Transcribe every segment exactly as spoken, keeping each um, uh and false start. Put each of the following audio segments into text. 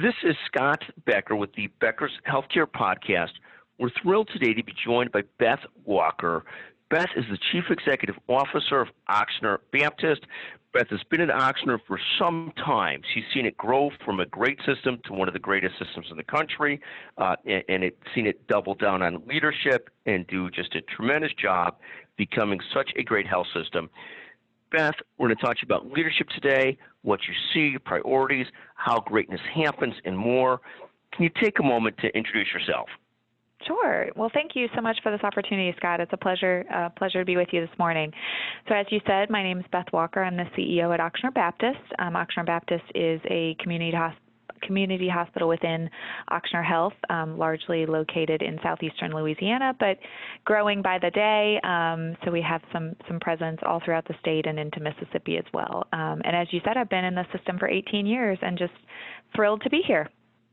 This is Scott Becker with the Becker's Healthcare Podcast. We're thrilled today to be joined by Beth Walker. Beth is the Chief Executive Officer of Ochsner Baptist. Beth has been at Ochsner for some time. She's seen it grow from a great system to one of the greatest systems in the country, uh, and, and it's seen it double down on leadership and do just a tremendous job becoming such a great health system. Beth, we're going to talk to you about leadership today, what you see, priorities, how greatness happens, and more. Can you take a moment to introduce yourself? Sure. Well, thank you so much for this opportunity, Scott. It's a pleasure uh, pleasure to be with you this morning. So as you said, my name is Beth Walker. I'm the C E O at Ochsner Baptist. Um, Ochsner Baptist is a community hospital. community hospital within Ochsner Health, um, largely located in southeastern Louisiana, but growing by the day. Um, so we have some some presence all throughout the state and into Mississippi as well. Um, and as you said, I've been in the system for eighteen years and just thrilled to be here.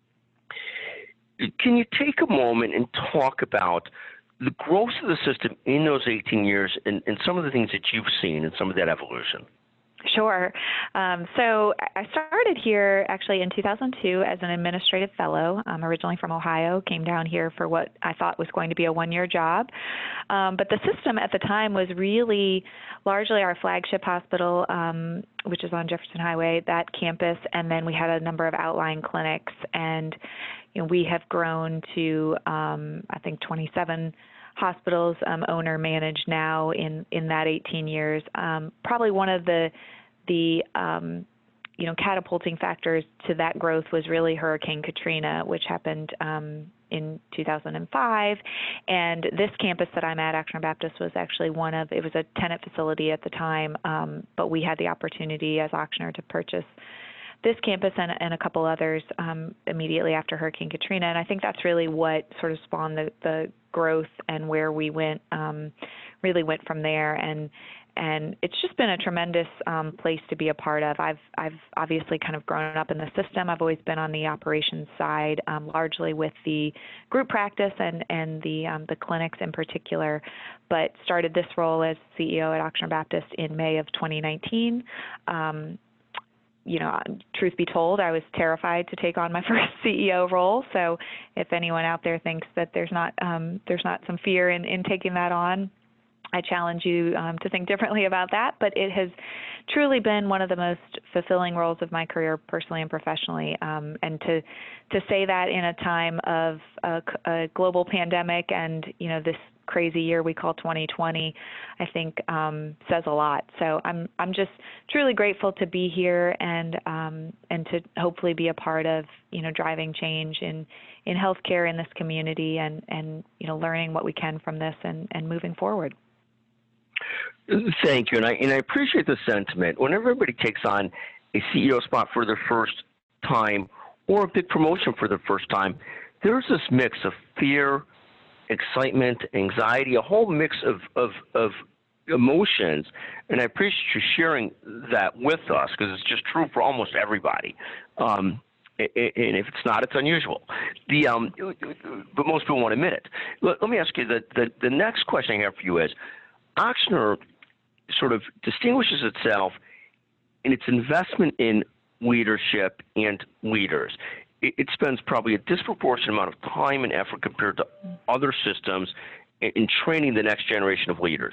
Can you take a moment and talk about the growth of the system in those eighteen years and, and some of the things that you've seen and some of that evolution? Sure. Um, so I started here actually in two thousand two as an administrative fellow. I'm originally from Ohio, came down here for what I thought was going to be a one-year job. Um, but the system at the time was really largely our flagship hospital, um, which is on Jefferson Highway, that campus, and then we had a number of outlying clinics. And you know, we have grown to, um, I think, twenty-seven hospitals um, owner managed now in, in that eighteen years. Um, probably one of the the um, you know catapulting factors to that growth was really Hurricane Katrina, which happened um, in two thousand five. And this campus that I'm at, Ochsner Baptist, was actually one of, it was a tenant facility at the time, um, but we had the opportunity as Ochsner to purchase this campus and, and a couple others um, immediately after Hurricane Katrina. And I think that's really what sort of spawned the, the growth and where we went, um, really went from there. And and it's just been a tremendous um, place to be a part of. I've I've obviously kind of grown up in the system. I've always been on the operations side, um, largely with the group practice and and the um, the clinics in particular. But started this role as C E O at Ochsner Baptist in May of twenty nineteen. Um, You know, truth be told, I was terrified to take on my first C E O role. So, if anyone out there thinks that there's not um, there's not some fear in, in taking that on, I challenge you um, to think differently about that. But it has truly been one of the most fulfilling roles of my career, personally and professionally. Um, and to to say that in a time of a, a global pandemic and you know this crazy year we call twenty twenty, I think um, says a lot. So I'm I'm just truly grateful to be here and um, and to hopefully be a part of you know driving change in in healthcare in this community and and you know learning what we can from this and and moving forward. Thank you, and I and I appreciate the sentiment. Whenever everybody takes on a C E O spot for their first time or a big promotion for their first time, there's this mix of fear, excitement, anxiety, a whole mix of, of, of emotions, and I appreciate you sharing that with us because it's just true for almost everybody. Um, and if it's not, it's unusual. The um, but most people won't admit it. Let, let me ask you, the, the, the next question I have for you is, Ochsner sort of distinguishes itself in its investment in leadership and leaders. It spends probably a disproportionate amount of time and effort compared to other systems in training the next generation of leaders.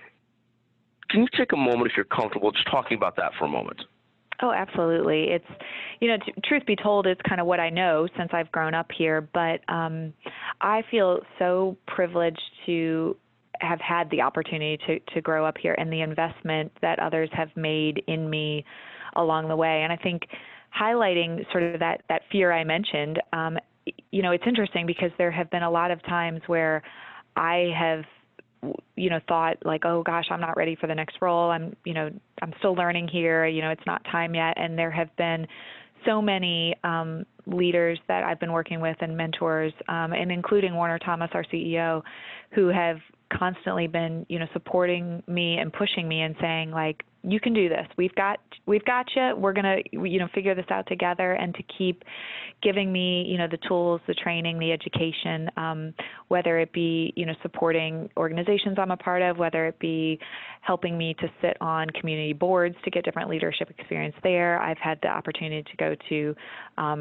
Can you take a moment, if you're comfortable, just talking about that for a moment? Oh, absolutely. It's, you know, t- truth be told, it's kind of what I know since I've grown up here, but um, I feel so privileged to have had the opportunity to, to grow up here and the investment that others have made in me along the way. And I think highlighting sort of that, that fear I mentioned, um, you know, it's interesting because there have been a lot of times where I have, you know, thought like, oh gosh, I'm not ready for the next role. I'm, you know, I'm still learning here. You know, it's not time yet. And there have been so many um, leaders that I've been working with and mentors, um, and including Warner Thomas, our C E O, who have constantly been, you know, supporting me and pushing me and saying like, you can do this. We've got, we've got you. We're going to, you know, figure this out together, and to keep giving me, you know, the tools, the training, the education, um, whether it be, you know, supporting organizations I'm a part of, whether it be helping me to sit on community boards to get different leadership experience there. I've had the opportunity to go to, um,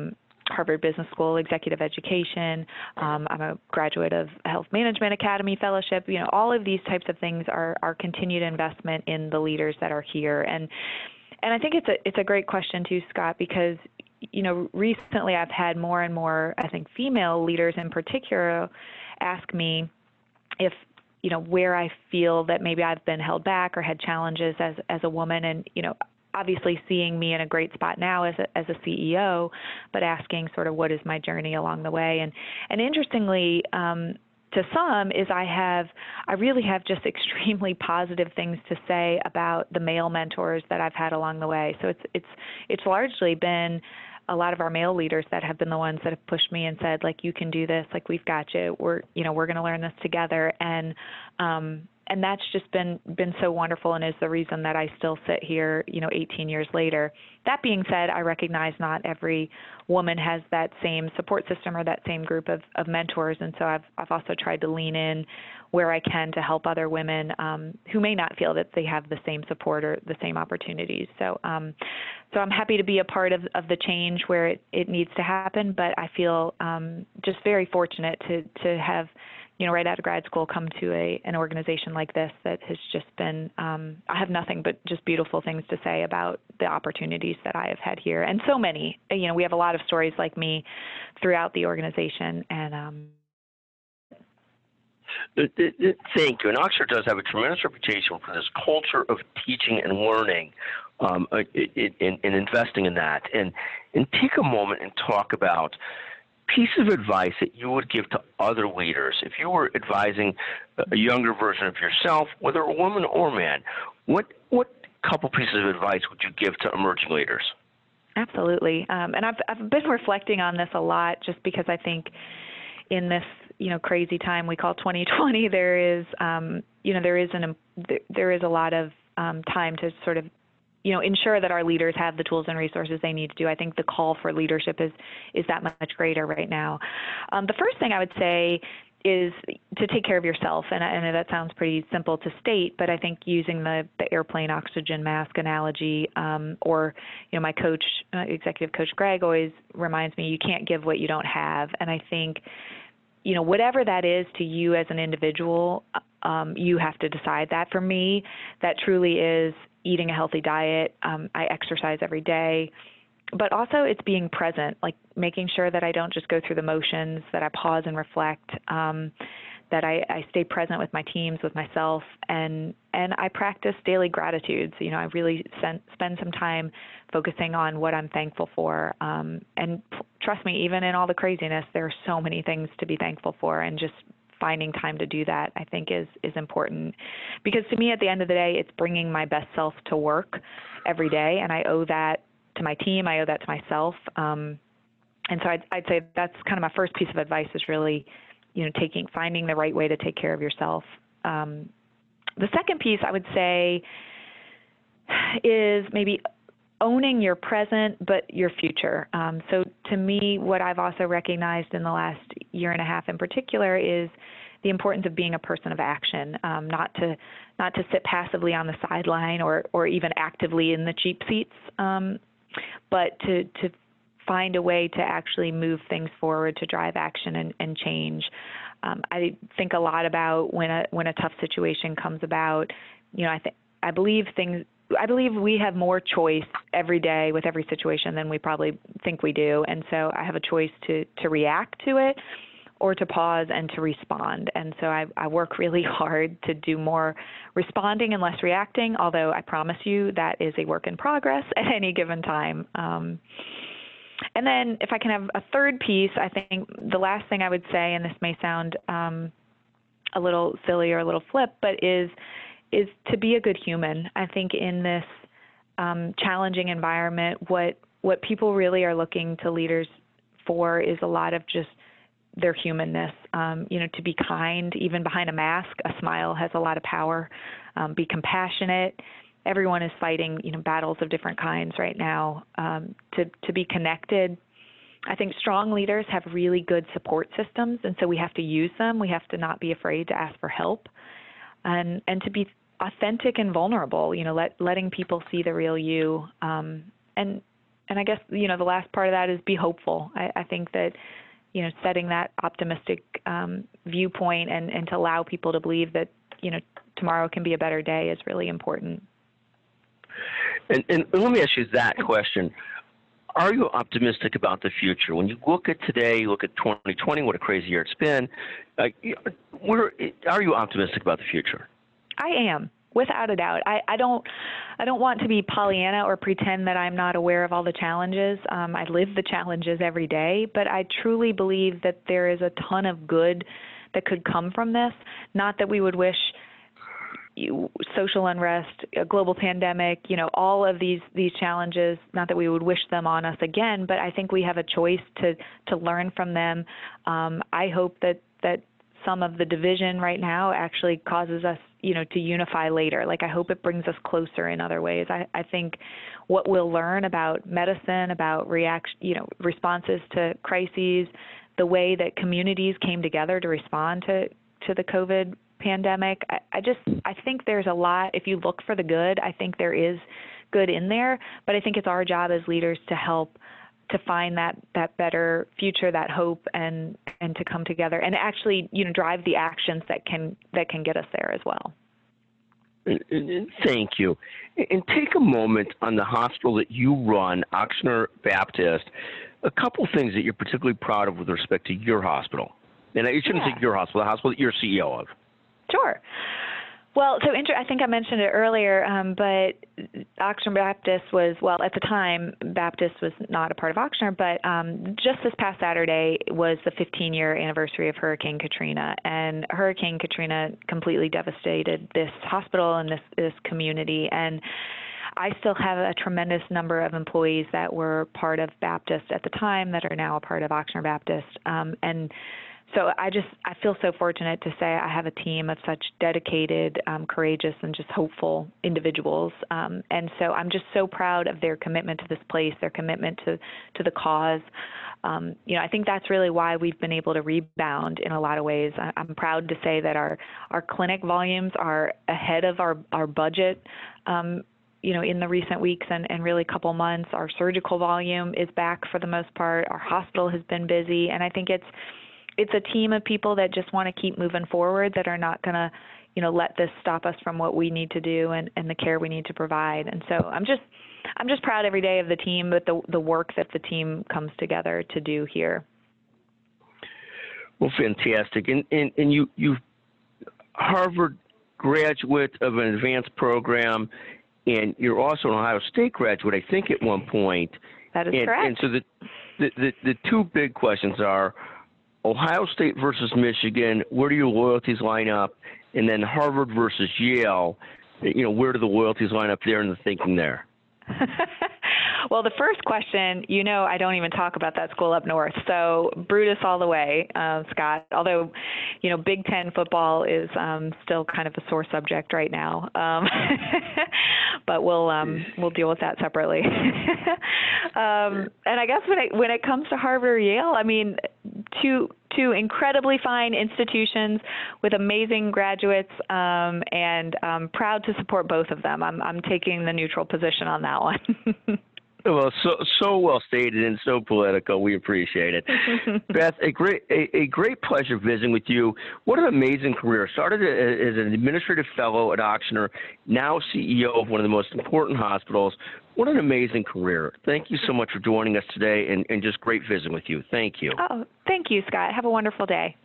Harvard Business School Executive Education. Um, I'm a graduate of Health Management Academy Fellowship. You know, all of these types of things are, are continued investment in the leaders that are here. And and I think it's a it's a great question too, Scott, because you know recently I've had more and more, I think, female leaders in particular ask me if you know where I feel that maybe I've been held back or had challenges as as a woman, and you know. Obviously seeing me in a great spot now as a, as a C E O, but asking sort of what is my journey along the way. And, and interestingly, um, to some is I have, I really have just extremely positive things to say about the male mentors that I've had along the way. So it's, it's, it's largely been a lot of our male leaders that have been the ones that have pushed me and said, like, you can do this, like, we've got you, we're, you know, we're going to learn this together. And, um, And that's just been been so wonderful, and is the reason that I still sit here, you know, eighteen years later. That being said, I recognize not every woman has that same support system or that same group of, of mentors, and so I've I've also tried to lean in where I can to help other women um, who may not feel that they have the same support or the same opportunities. So, um, so I'm happy to be a part of, of the change where it, it needs to happen, but I feel um, just very fortunate to to have, you know, right out of grad school, come to a an organization like this that has just been, um, I have nothing but just beautiful things to say about the opportunities that I have had here. And so many, you know, we have a lot of stories like me throughout the organization. And um, Thank you. And Oxford does have a tremendous reputation for this culture of teaching and learning, um, and investing in that. And, and take a moment and talk about piece of advice that you would give to other leaders if you were advising a younger version of yourself, whether a woman or man. What what couple pieces of advice would you give to emerging leaders? Absolutely, um, and I've I've been reflecting on this a lot, just because I think in this you know crazy time we call twenty twenty, there is um, you know there is an there is a lot of um, time to sort of you know, ensure that our leaders have the tools and resources they need to do. I think the call for leadership is is that much greater right now. Um, the first thing I would say is to take care of yourself, and I know that sounds pretty simple to state, but I think using the, the airplane oxygen mask analogy, um, or you know, my coach, uh, executive coach Greg, always reminds me, you can't give what you don't have, and I think, you know, whatever that is to you as an individual, um, you have to decide that. For me, that truly is eating a healthy diet. Um, I exercise every day, but also it's being present, like making sure that I don't just go through the motions, that I pause and reflect, um, that I, I stay present with my teams, with myself, and and I practice daily gratitudes. You know, I really spend, spend some time focusing on what I'm thankful for. Um, and trust me, even in all the craziness, there are so many things to be thankful for, and just finding time to do that, I think, is is important. Because to me, at the end of the day, it's bringing my best self to work every day, and I owe that to my team, I owe that to myself. Um, and so I'd, I'd say that's kind of my first piece of advice, is really, you know, taking, finding the right way to take care of yourself. Um, the second piece I would say is maybe owning your present, but your future. Um, so to me, what I've also recognized in the last year and a half in particular is the importance of being a person of action, um, not to not to sit passively on the sideline or or even actively in the cheap seats, um, but to to find a way to actually move things forward, to drive action and, and change. Um, I think a lot about when a when a tough situation comes about. You know, I think I believe things. I believe we have more choice every day with every situation than we probably think we do, and so I have a choice to to react to it, or to pause and to respond. And so I, I work really hard to do more responding and less reacting, although I promise you that is a work in progress at any given time. Um, and then if I can have a third piece, I think the last thing I would say, and this may sound um, a little silly or a little flip, but is is to be a good human. I think in this um, challenging environment, what what people really are looking to leaders for is a lot of just their humanness. Um, you know, to be kind, even behind a mask, a smile has a lot of power. Um, be compassionate. Everyone is fighting, you know, battles of different kinds right now. Um, to to be connected. I think strong leaders have really good support systems, and so we have to use them. We have to not be afraid to ask for help, and and to be authentic and vulnerable. You know, let letting people see the real you, um, and and I guess, you know, the last part of that is be hopeful. I, I think that, you know, setting that optimistic um, viewpoint and, and to allow people to believe that, you know, tomorrow can be a better day is really important. And, and let me ask you that question. Are you optimistic about the future? When you look at today, you look at twenty twenty, what a crazy year it's been, uh, where, are you optimistic about the future? I am, without a doubt. I, I don't I don't want to be Pollyanna or pretend that I'm not aware of all the challenges. Um, I live the challenges every day, but I truly believe that there is a ton of good that could come from this. Not that we would wish you, social unrest, a global pandemic, you know, all of these these challenges, not that we would wish them on us again, but I think we have a choice to to learn from them. Um, I hope that that some of the division right now actually causes us, you know, to unify later. Like, I hope it brings us closer in other ways. I, I think what we'll learn about medicine, about reaction, you know, responses to crises, the way that communities came together to respond to, to the COVID pandemic, I, I just, I think there's a lot, if you look for the good, I think there is good in there, but I think it's our job as leaders to help to find that, that better future, that hope, and, and to come together and actually, you know, drive the actions that can, that can get us there as well. Thank you. And take a moment on the hospital that you run, Ochsner Baptist, a couple things that you're particularly proud of with respect to your hospital. And you shouldn't Yeah. say your hospital, the hospital that you're C E O of. Sure. Well, so inter- I think I mentioned it earlier, um, but Ochsner Baptist was, well, at the time, Baptist was not a part of Ochsner, but um, just this past Saturday was the fifteen-year anniversary of Hurricane Katrina, and Hurricane Katrina completely devastated this hospital and this, this community, and I still have a tremendous number of employees that were part of Baptist at the time that are now a part of Ochsner Baptist, um, and so I just, I feel so fortunate to say I have a team of such dedicated, um, courageous, and just hopeful individuals. Um, and so I'm just so proud of their commitment to this place, their commitment to, to the cause. Um, you know, I think that's really why we've been able to rebound in a lot of ways. I, I'm proud to say that our, our clinic volumes are ahead of our, our budget. Um, you know, in the recent weeks and, and really couple months. Our surgical volume is back for the most part. Our hospital has been busy. And I think it's, it's a team of people that just want to keep moving forward, that are not going to, you know, let this stop us from what we need to do and, and the care we need to provide. And so I'm just, I'm just proud every day of the team, but the, the work that the team comes together to do here. Well, fantastic. And, and, and you, you Harvard graduate of an advanced program, and you're also an Ohio State graduate, I think, at one point. That is and, correct. And so the, the, the, the two big questions are, Ohio State versus Michigan, where do your loyalties line up? And then Harvard versus Yale, you know, where do the loyalties line up there and the thinking there? Well, the first question, you know, I don't even talk about that school up north. So Brutus all the way, uh, Scott, although, you know, Big Ten football is um, still kind of a sore subject right now. Um, but we'll um, we'll deal with that separately. um, and I guess when it, when it comes to Harvard or Yale, I mean, two two incredibly fine institutions with amazing graduates, um, and I'm proud to support both of them. I'm I'm taking the neutral position on that one. Well, so so well stated and so political. We appreciate it. Beth, a great a, a great pleasure visiting with you. What an amazing career. Started as an administrative fellow at Ochsner, now C E O of one of the most important hospitals. What an amazing career. Thank you so much for joining us today, and, and just great visiting with you. Thank you. Oh, thank you, Scott. Have a wonderful day.